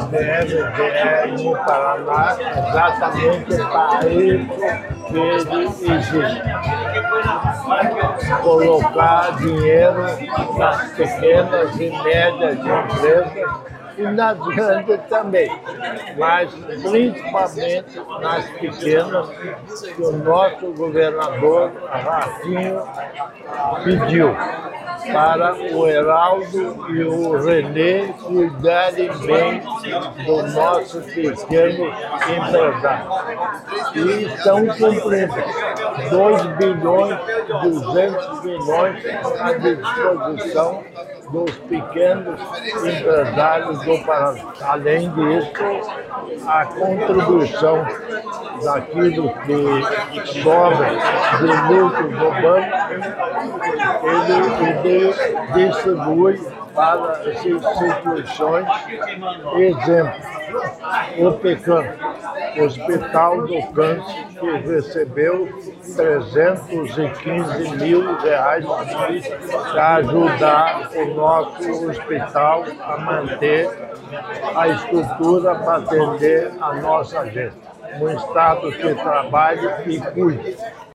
BNDES no Paraná, exatamente para isso que ele existe. Colocar dinheiro nas pequenas e médias empresas e nas grandes também, mas principalmente nas pequenas, que o nosso governador Ratinho pediu para o Heraldo e o Renê cuidarem bem do nosso pequeno empresário. E estão cumprindo 2 bilhões e 200 milhões à disposição dos pequenos empresários do Paraná. Além disso, a contribuição daquilo que sobra do lucro do banco, ele distribui para as instituições. Exemplo, o PECAM, Hospital do Câncer, que recebeu R$315 mil para ajudar o nosso hospital a manter a estrutura para atender a nossa gente. Um Estado que trabalhe e cuide.